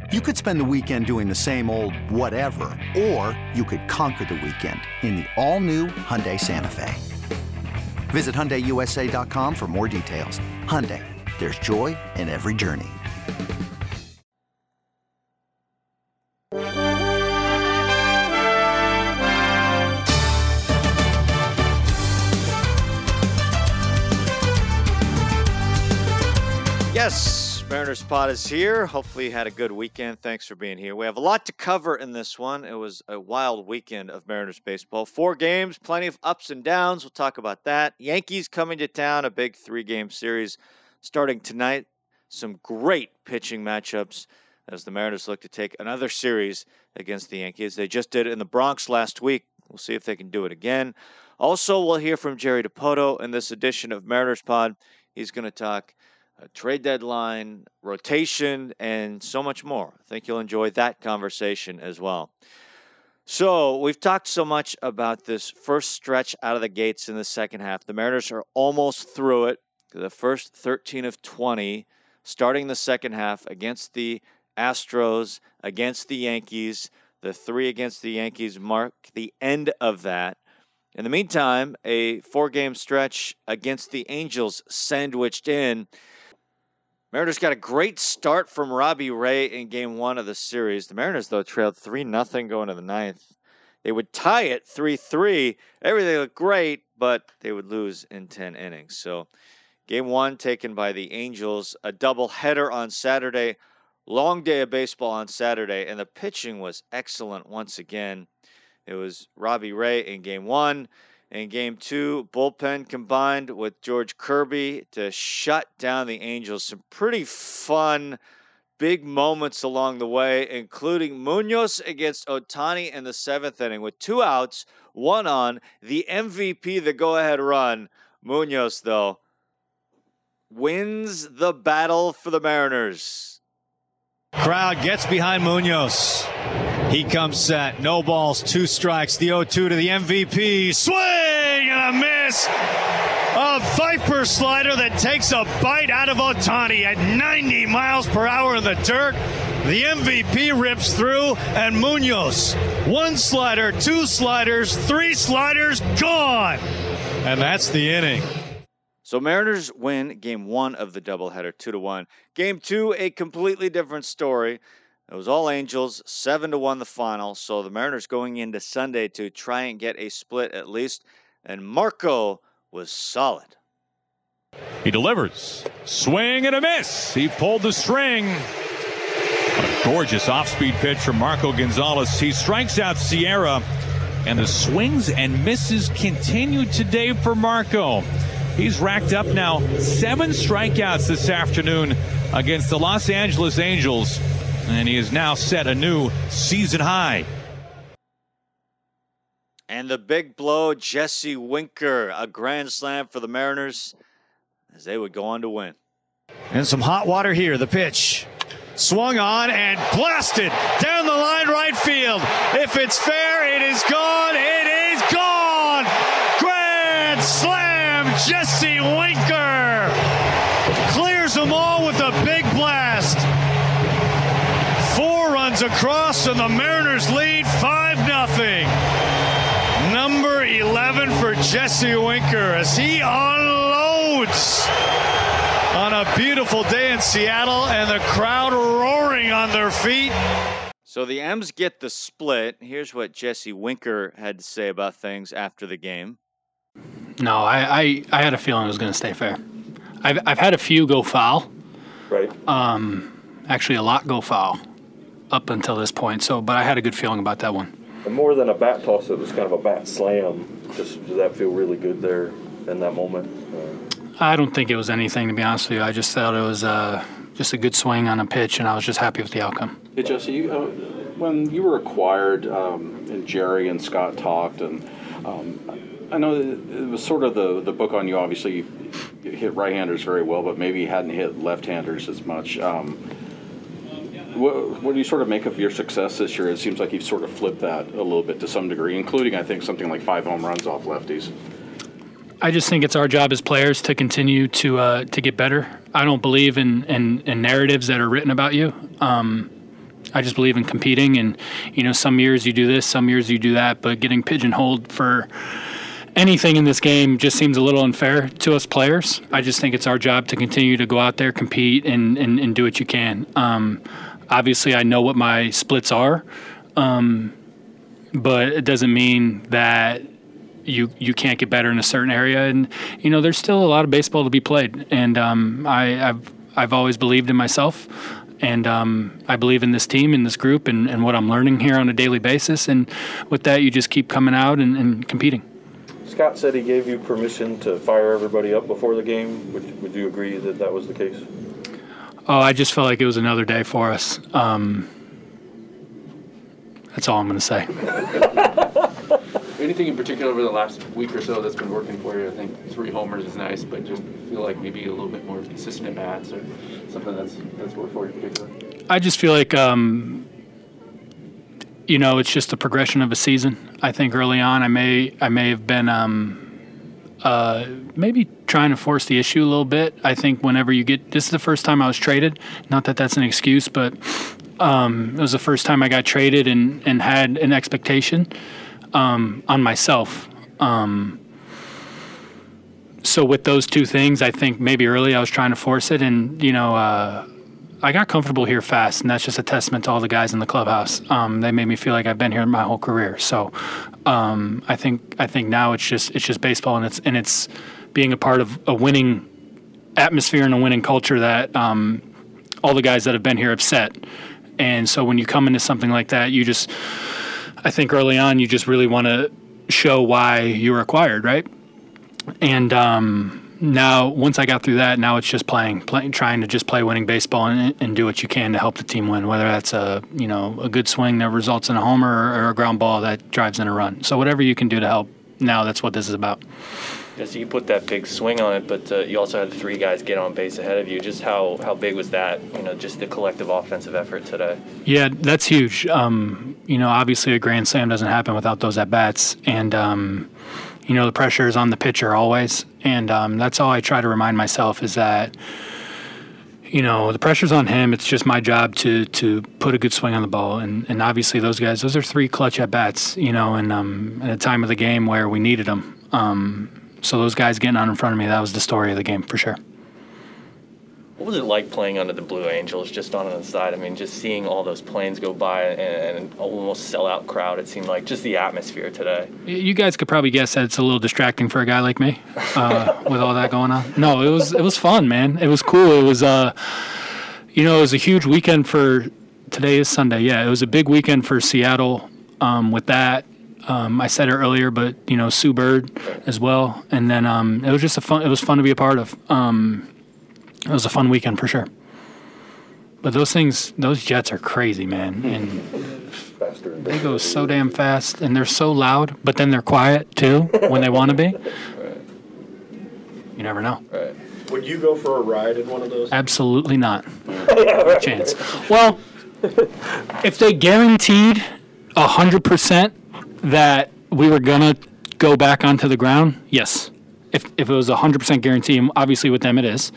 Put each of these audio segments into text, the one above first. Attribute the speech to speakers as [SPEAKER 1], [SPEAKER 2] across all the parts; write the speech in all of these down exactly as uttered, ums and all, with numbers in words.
[SPEAKER 1] You could spend the weekend doing the same old whatever, or you could conquer the weekend in the all-new Hyundai Santa Fe. Visit Hyundai U S A dot com for more details. Hyundai, there's joy in every journey.
[SPEAKER 2] Yes, Mariners Pod is here. Hopefully you had a good weekend. Thanks for being here. We have a lot to cover in this one. It was a wild weekend of Mariners baseball. Four games, plenty of ups and downs. We'll talk about that. Yankees coming to town, a big three-game series starting tonight. Some great pitching matchups as the Mariners look to take another series against the Yankees. They just did it in the Bronx last week. We'll see if they can do it again. Also, we'll hear from Jerry DiPoto in this edition of Mariners Pod. He's going to talk a trade deadline, rotation, and so much more. I think you'll enjoy that conversation as well. So we've talked so much about this first stretch out of the gates in the second half. The Mariners are almost through it. The first thirteen of twenty, starting the second half against the Astros, against the Yankees. The three against the Yankees mark the end of that. In the meantime, a four-game stretch against the Angels sandwiched in. Mariners got a great start from Robbie Ray in game one of the series. The Mariners, though, trailed three nothing going to the ninth. They would tie it three three. Everything looked great, but they would lose in ten innings. So game one taken by the Angels, a doubleheader on Saturday, long day of baseball on Saturday, and the pitching was excellent once again. It was Robbie Ray in game one. In game two, bullpen combined with George Kirby to shut down the Angels. Some pretty fun, big moments along the way, including Munoz against Ohtani in the seventh inning with two outs, one on, the M V P, the go-ahead run. Munoz, though, wins the battle for the Mariners.
[SPEAKER 3] Crowd gets behind Munoz. He comes set. No balls, two strikes. The oh two to the M V P. Swing and a miss. A Viper slider that takes a bite out of Ohtani at ninety miles per hour in the dirt. The M V P rips through, and Munoz, one slider, two sliders, three sliders, gone. And that's the inning.
[SPEAKER 2] So Mariners win game one of the doubleheader, two to one. Game two, a completely different story. It was all Angels, seven to one the final. So the Mariners going into Sunday to try and get a split at least. And Marco was solid.
[SPEAKER 4] He delivers. Swing and a miss. He pulled the string. What a gorgeous off-speed pitch from Marco Gonzalez. He strikes out Sierra. And the swings and misses continue today for Marco. He's racked up now seven strikeouts this afternoon against the Los Angeles Angels. And he has now set a new season high.
[SPEAKER 2] And the big blow, Jesse Winker, a grand slam for the Mariners as they would go on to win.
[SPEAKER 3] And some hot water here. The pitch swung on and blasted down the line right field. If it's fair, it is gone. It is gone. Grand slam, Jesse Winker clears them all with a big blast. Four runs across, and the Mariners lead five nothing. Number eleven for Jesse Winker as he unloads on a beautiful day in Seattle, and the crowd roaring on their feet.
[SPEAKER 2] So the M's get the split. Here's what Jesse Winker had to say about things after the game.
[SPEAKER 5] No, I, I, I had a feeling it was going to stay fair. I've I've had a few go foul.
[SPEAKER 6] Right. Um,
[SPEAKER 5] actually, a lot go foul up until this point. So, but I had a good feeling about that one.
[SPEAKER 6] And more than a bat toss, it was kind of a bat slam. Just does that feel really good there in that moment? Uh,
[SPEAKER 5] I don't think it was anything, to be honest with you. I just thought it was uh, just a good swing on a pitch, and I was just happy with the outcome.
[SPEAKER 7] Hey, Jesse, you, uh, when you were acquired, um, and Jerry and Scott talked, and um, I know it was sort of the, the book on you. Obviously, you hit right-handers very well, but maybe you hadn't hit left-handers as much. Um, what, what do you sort of make of your success this year? It seems like you've sort of flipped that a little bit to some degree, including, I think, something like five home runs off lefties.
[SPEAKER 5] I just think it's our job as players to continue to uh, to get better. I don't believe in, in, in narratives that are written about you. Um, I just believe in competing, and you know, some years you do this, some years you do that, but getting pigeonholed for anything in this game just seems a little unfair to us players. I just think it's our job to continue to go out there, compete, and, and, and do what you can. Um, obviously, I know what my splits are, um, but it doesn't mean that you you can't get better in a certain area. And you know, there's still a lot of baseball to be played, and um, I, I've I've always believed in myself. And um, I believe in this team, in this group, and, and what I'm learning here on a daily basis. And with that, you just keep coming out and, and competing.
[SPEAKER 6] Scott said he gave you permission to fire everybody up before the game. Would, would you agree that that was the case?
[SPEAKER 5] Oh, I just felt like it was another day for us. Um, that's all I'm going to say.
[SPEAKER 8] Anything in particular over the last week or so that's been working for you? I think three homers is nice, but just feel like maybe a little bit more consistent at bats or something that's that's worked for you in particular?
[SPEAKER 5] I just feel like, um, you know, it's just the progression of a season. I think early on I may I may have been um, uh, maybe trying to force the issue a little bit. I think whenever you get – this is the first time I was traded. Not that that's an excuse, but um, it was the first time I got traded and, and had an expectation – Um, on myself. Um, so with those two things, I think maybe early I was trying to force it, and you know, uh, I got comfortable here fast, and that's just a testament to all the guys in the clubhouse. Um, they made me feel like I've been here my whole career. So um, I think I think now it's just it's just baseball, and it's and it's being a part of a winning atmosphere and a winning culture that um, all the guys that have been here have set. And so when you come into something like that, you just I think early on you just really want to show why you were acquired, right? And um, now, once I got through that, now it's just playing, play, trying to just play winning baseball and, and do what you can to help the team win. Whether that's a you know a good swing that results in a homer or, or a ground ball that drives in a run. So whatever you can do to help. Now that's what this is about.
[SPEAKER 9] Yeah, so you put that big swing on it, but uh, you also had three guys get on base ahead of you. Just how, how big was that, you know, just the collective offensive effort today?
[SPEAKER 5] Yeah, that's huge. Um, you know, obviously a grand slam doesn't happen without those at-bats. And, um, you know, the pressure is on the pitcher always. And um, that's all I try to remind myself is that, you know, the pressure's on him. It's just my job to to put a good swing on the ball. And, and obviously those guys, those are three clutch at-bats, you know, and um, at a time of the game where we needed them. Um So those guys getting on in front of me, that was the story of the game for sure.
[SPEAKER 9] What was it like playing under the Blue Angels just on the side? I mean, just seeing all those planes go by and an almost sellout crowd, it seemed like just the atmosphere today.
[SPEAKER 5] You guys could probably guess that it's a little distracting for a guy like me uh, with all that going on. No, it was it was fun, man. It was cool. It was, uh, you know, it was a huge weekend for – today is Sunday. Yeah, it was a big weekend for Seattle um, with that. Um, I said it earlier, but you know, Sue Bird as well, and then um, it was just a fun. It was fun to be a part of. Um, it was a fun weekend for sure. But those things, those jets are crazy, man, and they go so damn fast, and they're so loud, but then they're quiet too when they want to be.
[SPEAKER 9] Right.
[SPEAKER 5] You never know.
[SPEAKER 9] Right.
[SPEAKER 10] Would you go for a ride in one of those?
[SPEAKER 5] Absolutely not. No chance. Well, if they guaranteed a hundred percent that we were going to go back onto the ground, yes. If if it was a one hundred percent guarantee, and obviously with them it is.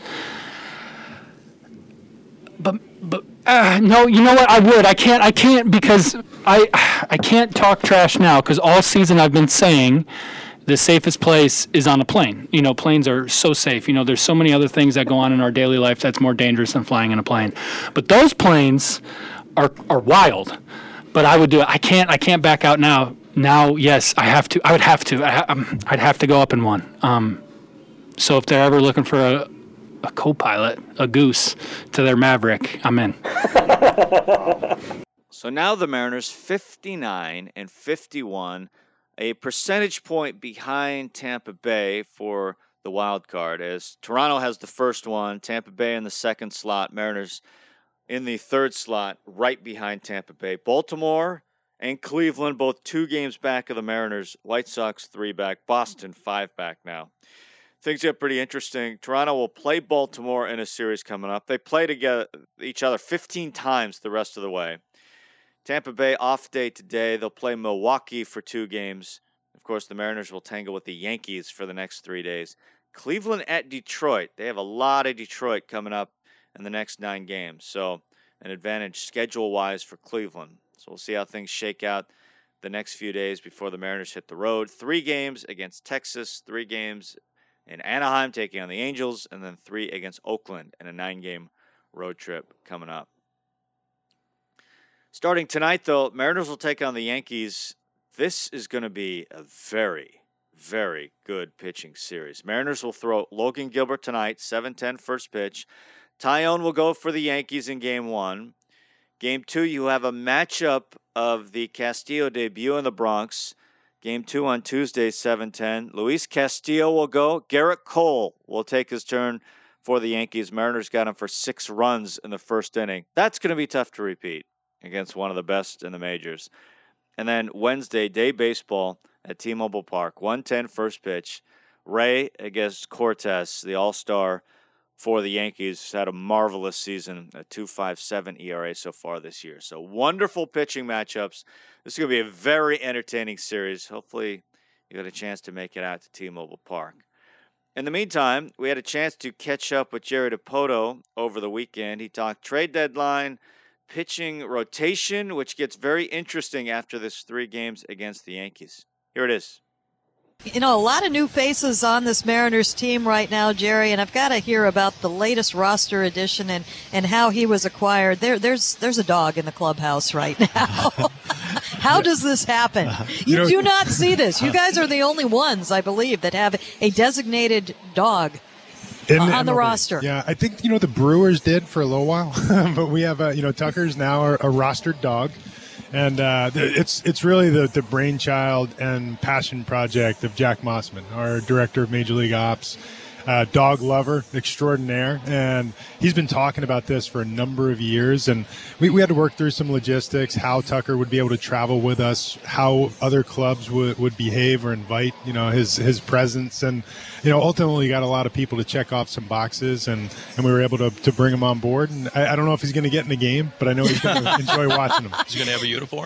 [SPEAKER 5] But but uh, no, you know what? I would. I can't I can't because I I can't talk trash now because all season I've been saying the safest place is on a plane. You know, planes are so safe. You know, there's so many other things that go on in our daily life that's more dangerous than flying in a plane. But those planes are are wild. But I would do it. I can't I can't back out now. Now, yes, I have to. I would have to. I, um, I'd have to go up in one. Um, so if they're ever looking for a, a co-pilot, a goose to their Maverick, I'm in.
[SPEAKER 2] So now the Mariners fifty-nine and fifty-one, a percentage point behind Tampa Bay for the wild card, as Toronto has the first one, Tampa Bay in the second slot, Mariners in the third slot, right behind Tampa Bay. Baltimore and Cleveland, both two games back of the Mariners. White Sox three back. Boston five back now. Things get pretty interesting. Toronto will play Baltimore in a series coming up. They play together each other fifteen times the rest of the way. Tampa Bay off day today. They'll play Milwaukee for two games. Of course, the Mariners will tangle with the Yankees for the next three days. Cleveland at Detroit. They have a lot of Detroit coming up in the next nine games. So an advantage schedule-wise for Cleveland. So we'll see how things shake out the next few days before the Mariners hit the road. Three games against Texas, three games in Anaheim taking on the Angels, and then three against Oakland and a nine-game road trip coming up. Starting tonight, though, Mariners will take on the Yankees. This is going to be a very, very good pitching series. Mariners will throw Logan Gilbert tonight, seven ten first pitch. Taillon will go for the Yankees in game one. Game two, you have a matchup of the Castillo debut in the Bronx. Game two on Tuesday, seven ten. Luis Castillo will go. Garrett Cole will take his turn for the Yankees. Mariners got him for six runs in the first inning. That's going to be tough to repeat against one of the best in the majors. And then Wednesday, day baseball at T-Mobile Park, one ten first pitch. Ray against Cortez, the all-star for the Yankees, had a marvelous season, a two point five seven E R A so far this year. So wonderful pitching matchups. This is going to be a very entertaining series. Hopefully you got a chance to make it out to T-Mobile Park. In the meantime, we had a chance to catch up with Jerry Dipoto over the weekend. He talked trade deadline, pitching rotation, which gets very interesting after this three games against the Yankees. Here it is.
[SPEAKER 11] You know, a lot of new faces on this Mariners team right now, Jerry, and I've got to hear about the latest roster addition and, and how he was acquired. There, there's there's a dog in the clubhouse right now. How does this happen? You, you know, do not see this. You guys are the only ones, I believe, that have a designated dog
[SPEAKER 12] In,
[SPEAKER 11] uh, on
[SPEAKER 12] in
[SPEAKER 11] the
[SPEAKER 12] over,
[SPEAKER 11] roster.
[SPEAKER 12] Yeah, I think, you know, the Brewers did for a little while, but we have, uh, you know, Tucker's now a, a rostered dog. And uh, it's it's really the, the brainchild and passion project of Jack Mossman, our director of Major League Ops, uh, dog lover extraordinaire. And he's been talking about this for a number of years. And we, we had to work through some logistics, how Tucker would be able to travel with us, how other clubs would, would behave or invite, you know, his, his presence. And, you know, ultimately got a lot of people to check off some boxes, and, and we were able to, to bring him on board. And I, I don't know if he's going to get in the game, but I know he's going to enjoy watching him.
[SPEAKER 13] He's going to have a uniform?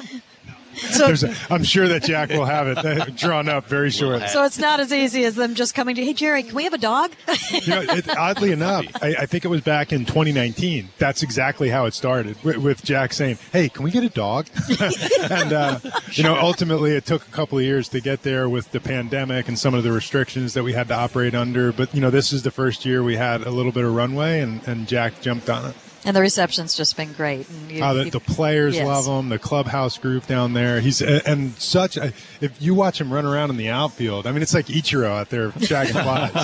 [SPEAKER 11] So,
[SPEAKER 12] a, I'm sure that Jack will have it drawn up very shortly.
[SPEAKER 11] So it's not as easy as them just coming to, hey, Jerry, can we have a dog?
[SPEAKER 12] You know, it, oddly enough, I, I think it was back in twenty nineteen. That's exactly how it started, with, with Jack saying, hey, can we get a dog? and, uh, you know, ultimately it took a couple of years to get there with the pandemic and some of the restrictions that we had to operate under. But, you know, this is the first year we had a little bit of runway, and, and Jack jumped on it.
[SPEAKER 11] And the reception's just been great. And you,
[SPEAKER 12] oh, the,
[SPEAKER 11] you,
[SPEAKER 12] the players
[SPEAKER 11] yes.
[SPEAKER 12] love him. The clubhouse group down there. He's and such. A, if you watch him run around in the outfield, I mean, it's like Ichiro out there shagging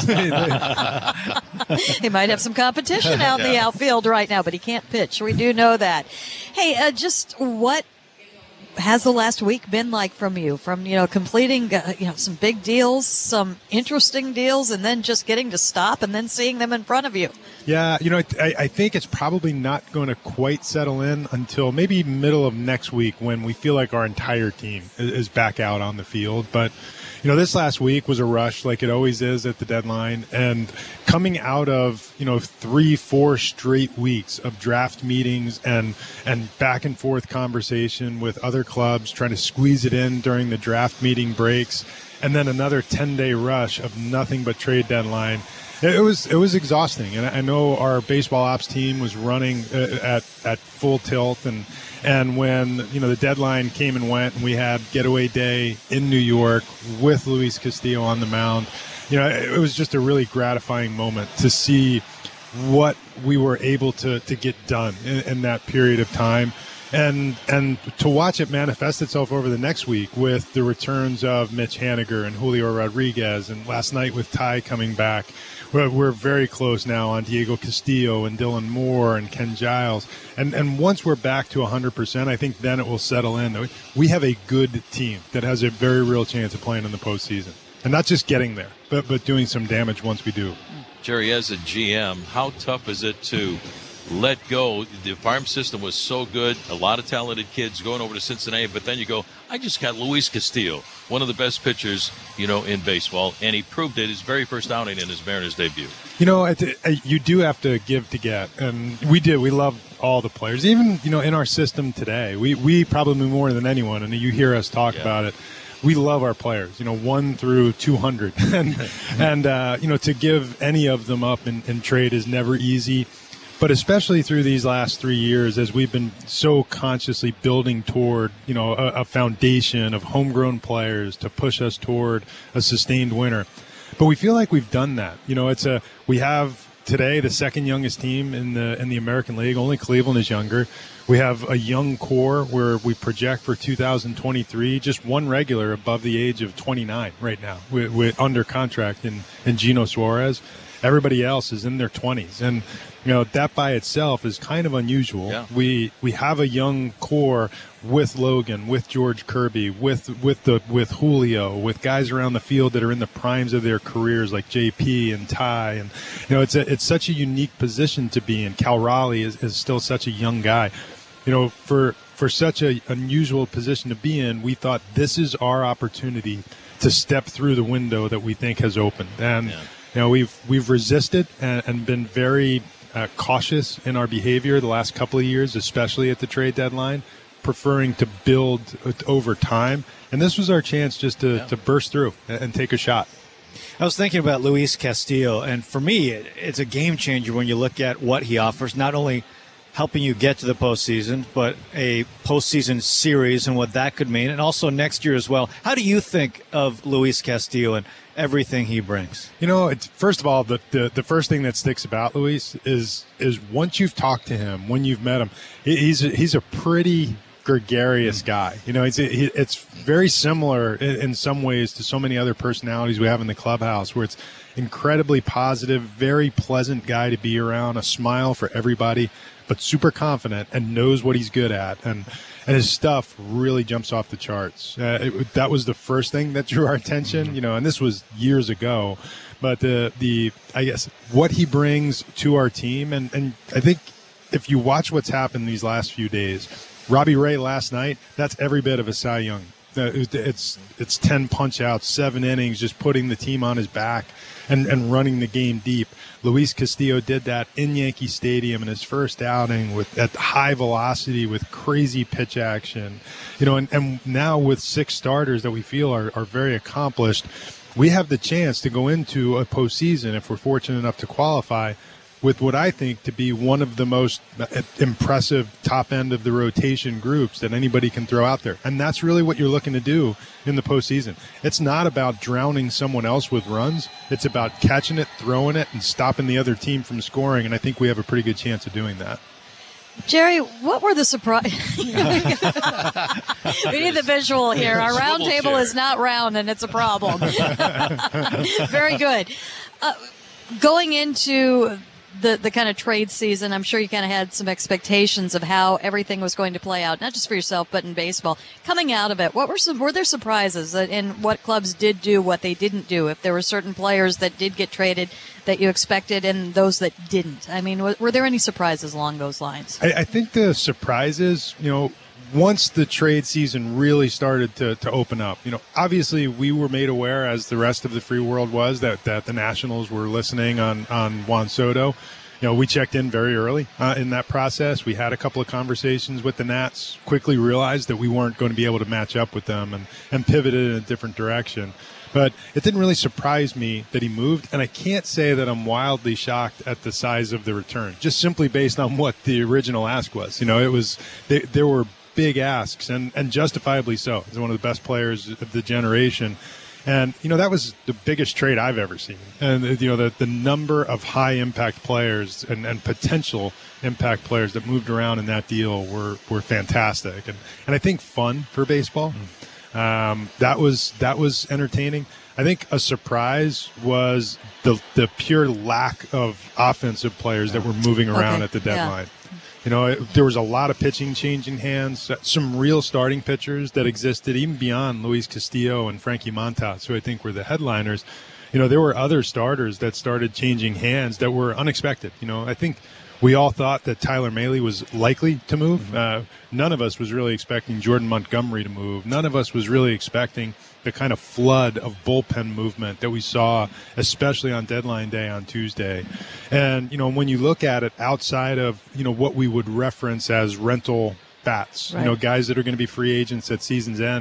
[SPEAKER 12] flies.
[SPEAKER 11] He might have some competition out in the outfield right now, but he can't pitch. We do know that. Hey, uh, just what has the last week been like from you? From, you know, completing, uh, you know, some big deals, some interesting deals, and then just getting to stop and then seeing them in front of you.
[SPEAKER 12] Yeah, you know, I, I think it's probably not going to quite settle in until maybe middle of next week, when we feel like our entire team is back out on the field. But, you know, this last week was a rush, like it always is at the deadline. And coming out of, you know, three, four straight weeks of draft meetings and, and back and forth conversation with other clubs, trying to squeeze it in during the draft meeting breaks, and then another ten-day rush of nothing but trade deadline. It was it was exhausting, and I know our baseball ops team was running at at full tilt, and and when, you know, the deadline came and went, and we had getaway day in New York with Luis Castillo on the mound, you know, it was just a really gratifying moment to see what we were able to to get done in, in that period of time. And and to watch it manifest itself over the next week with the returns of Mitch Haniger and Julio Rodriguez, and last night with Ty coming back. We're, we're very close now on Diego Castillo and Dylan Moore and Ken Giles. And and once we're back to one hundred percent, I think then it will settle in. We have a good team that has a very real chance of playing in the postseason. And not just getting there, but, but doing some damage once we do.
[SPEAKER 13] Jerry, as a G M, how tough is it to let go? The farm system was so good, a lot of talented kids going over to Cincinnati, but then you go, I just got Luis Castillo, one of the best pitchers, you know, in baseball, and he proved it his very first outing in his Mariners debut.
[SPEAKER 12] You know, you do have to give to get, and we do. We love all the players, even, you know, in our system today. We we probably more than anyone, and you hear us talk yeah. about it. We love our players, you know, one through two hundred, and and uh, you know, to give any of them up in, in trade is never easy. but especially through these last three years as we've been so consciously building toward, you know, a, a foundation of homegrown players to push us toward a sustained winner. But we feel like we've done that. You know, it's a we have today the second youngest team in the in the American League. Only Cleveland is younger. We have a young core where we project for two thousand twenty-three just one regular above the age of twenty-nine right now. We're, we're under contract in, in Gino Suarez. Everybody else is in their twenties. And, you know, that by itself is kind of unusual.
[SPEAKER 13] Yeah.
[SPEAKER 12] We we have a young core with Logan, with George Kirby, with with the with Julio, with guys around the field that are in the primes of their careers like J P and Ty. And, you know, it's a, it's such a unique position to be in. Cal Raleigh is, is still such a young guy. You know, for for such an unusual position to be in, we thought this is our opportunity to step through the window that we think has opened. And, yeah. you know, we've we've resisted and, and been very uh, cautious in our behavior the last couple of years, especially at the trade deadline, preferring to build over time. And this was our chance just to, yeah. to burst through and, and take a shot.
[SPEAKER 3] I was thinking about Luis Castillo, and for me, it, it's a game changer when you look at what he offers, not only helping you get to the postseason, but a postseason series and what that could mean, and also next year as well. How do you think of Luis Castillo and everything he brings?
[SPEAKER 12] You know, it's, first of all, the, the the first thing that sticks about Luis is is once you've talked to him, when you've met him, he's a, he's a pretty gregarious guy. You know, it's he, it's very similar in, in some ways to so many other personalities we have in the clubhouse, where it's incredibly positive, very pleasant guy to be around, a smile for everybody, but super confident and knows what he's good at. And and his stuff really jumps off the charts. Uh, it, that was the first thing that drew our attention, you know, and this was years ago. But the, the I guess, what he brings to our team, and, and I think if you watch what's happened these last few days, Robbie Ray last night, that's every bit of a Cy Young. Uh, it's it's ten punch-outs, seven innings, just putting the team on his back and, and running the game deep. Luis Castillo did that in Yankee Stadium in his first outing with at high velocity with crazy pitch action. You know, and, and now with six starters that we feel are, are very accomplished, we have the chance to go into a postseason, if we're fortunate enough to qualify, with what I think to be one of the most impressive top end of the rotation groups that anybody can throw out there. And that's really what you're looking to do in the postseason. It's not about drowning someone else with runs. It's about catching it, throwing it, and stopping the other team from scoring. And I think we have a pretty good chance of doing that.
[SPEAKER 11] Jerry, what were the surprises? We need the visual here. Our round table chair is not round, and it's a problem. Very good. Uh, going into the the kind of trade season, I'm sure you kind of had some expectations of how everything was going to play out, not just for yourself, but in baseball. Coming out of it, what were some, were there surprises in what clubs did do, what they didn't do? If there were certain players that did get traded that you expected and those that didn't? I mean, were, were there any surprises along those lines?
[SPEAKER 12] I, I think the surprises, you know, once the trade season really started to, to open up, you know, obviously we were made aware, as the rest of the free world was, that, that the Nationals were listening on, on Juan Soto. You know, we checked in very early uh, in that process. We had a couple of conversations with the Nats, quickly realized that we weren't going to be able to match up with them, and, and pivoted in a different direction. But it didn't really surprise me that he moved, and I can't say that I'm wildly shocked at the size of the return, just simply based on what the original ask was. You know, it was they, there were big asks, and, and justifiably so. He's one of the best players of the generation. And, you know, that was the biggest trade I've ever seen. And, you know, the, the number of high-impact players and, and potential impact players that moved around in that deal were, were fantastic. And, and I think fun for baseball. Um, that was that was entertaining. I think a surprise was the the pure lack of offensive players that were moving around okay. at the deadline. Yeah. You know, it, there was a lot of pitching changing hands, some real starting pitchers that existed even beyond Luis Castillo and Frankie Montas, who I think were the headliners. You know, there were other starters that started changing hands that were unexpected. You know, I think we all thought that Tyler Mahle was likely to move. Mm-hmm. Uh, none of us was really expecting Jordan Montgomery to move. None of us was really expecting the kind of flood of bullpen movement that we saw, especially on deadline day on Tuesday. And, you know, when you look at it outside of, you know, what we would reference as rental bats, right. you know, guys that are going to be free agents at season's end,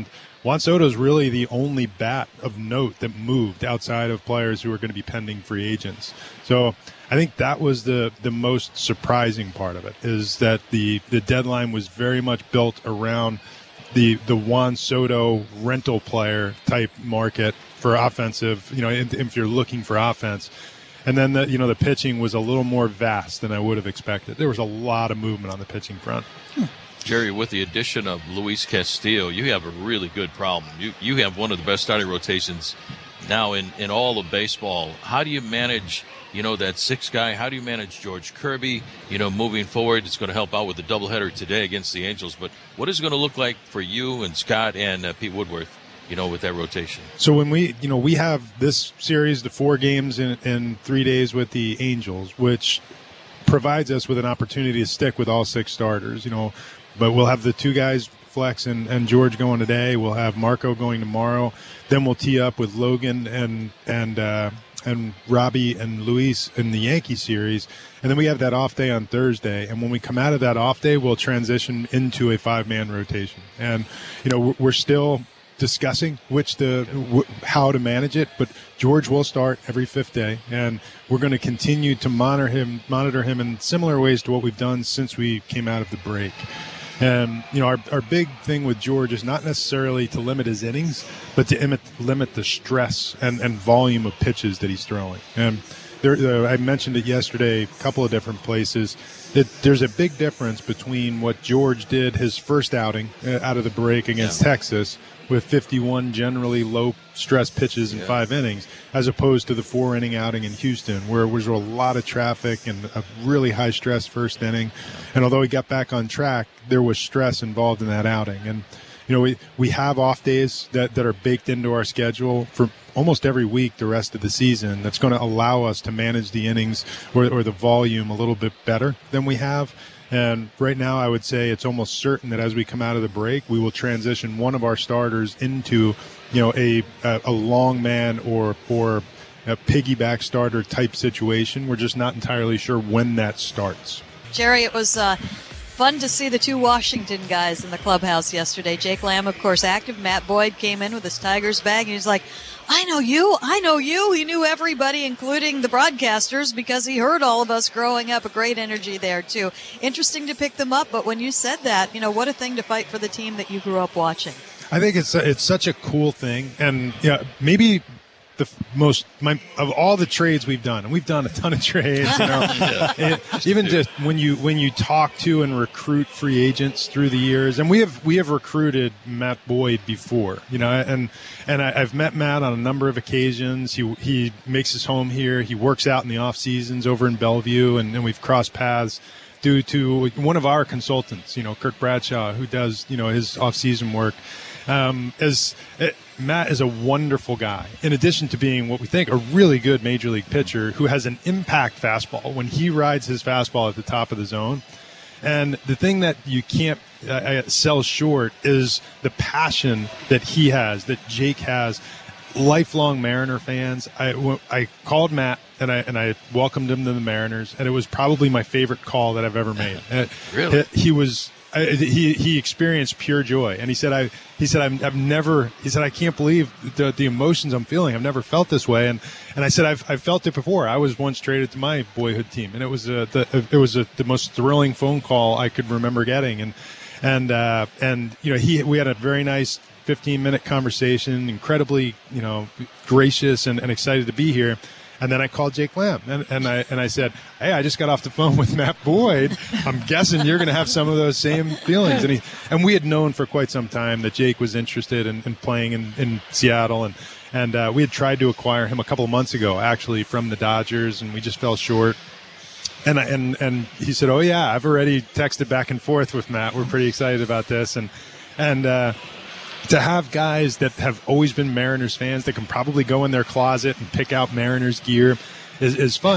[SPEAKER 12] Juan Soto is really the only bat of note that moved outside of players who are going to be pending free agents. So I think that was the, the most surprising part of it, is that the, the deadline was very much built around the the Juan Soto rental player type market for offensive, you know, if, if you're looking for offense. And then, the, you know, the pitching was a little more vast than I would have expected. There was a lot of movement on the pitching front.
[SPEAKER 13] Hmm. Jerry, with the addition of Luis Castillo, you have a really good problem. You you have one of the best starting rotations now in, in all of baseball. How do you manage, you know, that sixth guy? How do you manage George Kirby? You know, moving forward, it's going to help out with the doubleheader today against the Angels. But what is it going to look like for you and Scott and uh, Pete Woodworth, you know, with that rotation?
[SPEAKER 12] So when we, you know, we have this series, the four games in, in three days with the Angels, which provides us with an opportunity to stick with all six starters, you know. But we'll have the two guys, Flex and, and George, going today. We'll have Marco going tomorrow. Then we'll tee up with Logan and and uh, and Robbie and Luis in the Yankee series. And then we have that off day on Thursday. And when we come out of that off day, we'll transition into a five-man rotation. And, you know, we're still discussing which the w- how to manage it, but George will start every fifth day, and we're going to continue to monitor him monitor him in similar ways to what we've done since we came out of the break. And, you know, our, our big thing with George is not necessarily to limit his innings, but to limit, limit the stress and, and volume of pitches that he's throwing. And there, uh, I mentioned it yesterday, a couple of different places. It, there's a big difference between what George did his first outing uh, out of the break against yeah. Texas, with fifty-one generally low-stress pitches in yeah. five innings, as opposed to the four-inning outing in Houston, where there was a lot of traffic and a really high-stress first inning. And although he got back on track, there was stress involved in that outing. And, you know, we, we have off days that, that are baked into our schedule for almost every week the rest of the season that's going to allow us to manage the innings or, or the volume a little bit better than we have. And right now, I would say it's almost certain that as we come out of the break, we will transition one of our starters into, you know, a a, a long man or or a piggyback starter type situation. We're just not entirely sure when that starts.
[SPEAKER 11] Jerry, it was uh, fun to see the two Washington guys in the clubhouse yesterday. Jake Lamb, of course, active. Matt Boyd came in with his Tigers bag, and he's like, I know you, I know you. He knew everybody, including the broadcasters, because he heard all of us growing up. A great energy there, too. Interesting to pick them up, but when you said that, you know, what a thing to fight for the team that you grew up watching.
[SPEAKER 12] I think it's it's such a cool thing, and yeah, maybe the most my, of all the trades we've done, and we've done a ton of trades. You know, yeah. it, even just when you when you talk to and recruit free agents through the years, and we have we have recruited Matt Boyd before. You know, and and I, I've met Matt on a number of occasions. He he makes his home here. He works out in the off seasons over in Bellevue, and, and we've crossed paths due to one of our consultants. You know, Kirk Bradshaw, who does you know his off season work. Um, as uh, Matt is a wonderful guy, in addition to being what we think a really good major league pitcher who has an impact fastball when he rides his fastball at the top of the zone. And the thing that you can't uh, sell short is the passion that he has, that Jake has. Lifelong Mariner fans. I, I called Matt and I and I welcomed him to the Mariners, and it was probably my favorite call that I've ever made.
[SPEAKER 13] Really?
[SPEAKER 12] He, he was. I, he he experienced pure joy, and he said I he said I've, I've never he said I can't believe the the emotions I'm feeling. I've never felt this way, and and I said I've I've felt it before. I was once traded to my boyhood team, and it was a, the it was a, the most thrilling phone call I could remember getting, and and uh, and you know he we had a very nice fifteen minute conversation, incredibly you know gracious and, and excited to be here. And then I called Jake Lamb, and, and I and I said, "Hey, I just got off the phone with Matt Boyd. I'm guessing you're going to have some of those same feelings." And he and we had known for quite some time that Jake was interested in, in playing in, in Seattle, and and uh, we had tried to acquire him a couple of months ago, actually, from the Dodgers, and we just fell short. And and and he said, "Oh yeah, I've already texted back and forth with Matt. We're pretty excited about this." And and uh, to have guys that have always been Mariners fans that can probably go in their closet and pick out Mariners gear is, is fun.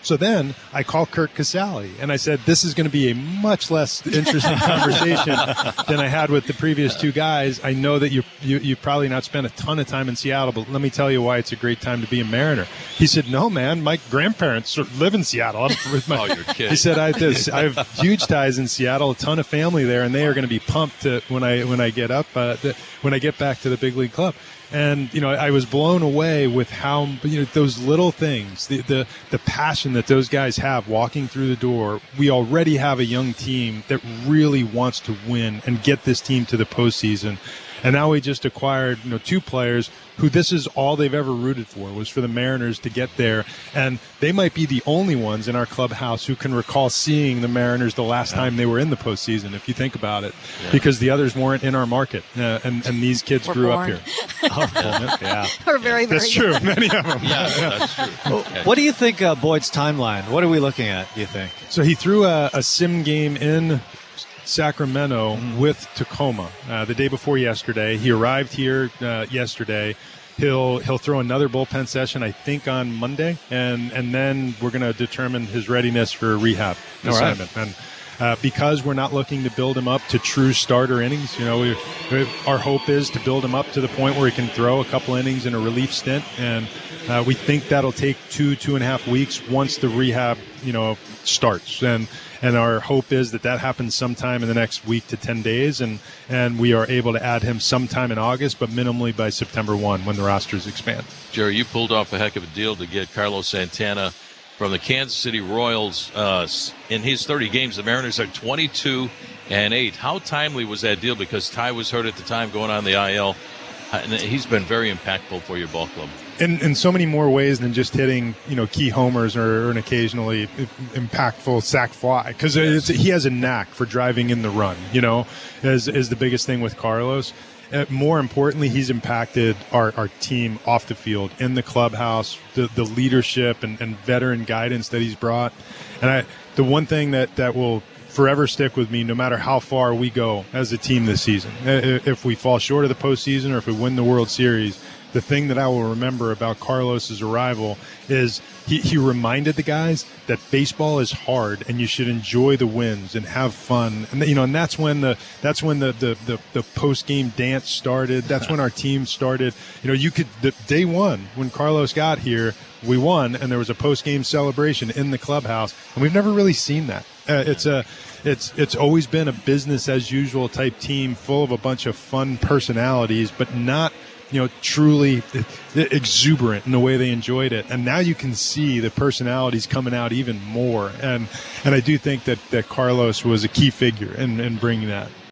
[SPEAKER 12] So then I call Kirk Casale, and I said, this is going to be a much less interesting conversation than I had with the previous two guys. I know that you, you, you've probably not spent a ton of time in Seattle, but let me tell you why it's a great time to be a Mariner. He said, no, man, my grandparents live in Seattle. I'm with my,
[SPEAKER 13] oh, you're kidding.
[SPEAKER 12] He said, I have, this, I have huge ties in Seattle, a ton of family there, and they are going to be pumped to, when I when I get up, uh, the, when I get back to the big league club. And, you know, I was blown away with how, you know, those little things, the, the, the passion that those guys have walking through the door. We already have a young team that really wants to win and get this team to the postseason. And now we just acquired, you know, two players who this is all they've ever rooted for, was for the Mariners to get there. And they might be the only ones in our clubhouse who can recall seeing the Mariners the last yeah. time they were in the postseason, if you think about it, yeah. because the others weren't in our market. Uh, and, and these kids
[SPEAKER 11] we're
[SPEAKER 12] grew
[SPEAKER 11] born.
[SPEAKER 12] up here. Oh, yeah. yeah.
[SPEAKER 11] We're very, very
[SPEAKER 12] That's true.
[SPEAKER 11] young.
[SPEAKER 12] Many of them.
[SPEAKER 13] Yeah, that's true.
[SPEAKER 3] Well, what do you think uh, Boyd's timeline? What are we looking at, do you think?
[SPEAKER 12] So he threw a, a sim game in Sacramento mm. with Tacoma uh, the day before yesterday. He arrived here uh, yesterday. He'll he'll throw another bullpen session, I think, on Monday, and and then we're going to determine his readiness for a rehab
[SPEAKER 3] All
[SPEAKER 12] assignment.
[SPEAKER 3] Right.
[SPEAKER 12] And uh, because we're not looking to build him up to true starter innings, you know, we, we, our hope is to build him up to the point where he can throw a couple innings in a relief stint, and uh, we think that'll take two two and a half weeks once the rehab, you know, starts. And And our hope is that that happens sometime in the next week to ten days, and, and we are able to add him sometime in August, but minimally by September first when the rosters expand.
[SPEAKER 13] Jerry, you pulled off a heck of a deal to get Carlos Santana from the Kansas City Royals. Uh, in his thirty games, the Mariners are twenty-two and eight. How timely was that deal? Because Ty was hurt at the time going on the I L. And he's been very impactful for your ball club.
[SPEAKER 12] In, in so many more ways than just hitting, you know, key homers or, or an occasionally impactful sac fly, because yes. he has a knack for driving in the run. You know, is is the biggest thing with Carlos. Uh, more importantly, he's impacted our, our team off the field, in the clubhouse, the the leadership and, and veteran guidance that he's brought. And I, the one thing that that will forever stick with me, no matter how far we go as a team this season, if we fall short of the postseason or if we win the World Series, the thing that I will remember about Carlos's arrival is he, he reminded the guys that baseball is hard and you should enjoy the wins and have fun. And you know, and that's when the that's when the the, the, the post game dance started. That's when our team started. You know, you could the day one when Carlos got here, we won, and there was a post game celebration in the clubhouse, and we've never really seen that. Uh, it's a it's it's always been a business as usual type team, full of a bunch of fun personalities, but not, you know, truly exuberant in the way they enjoyed it. And now you can see the personalities coming out even more. And and I do think that, that Carlos was a key figure in, in bringing that.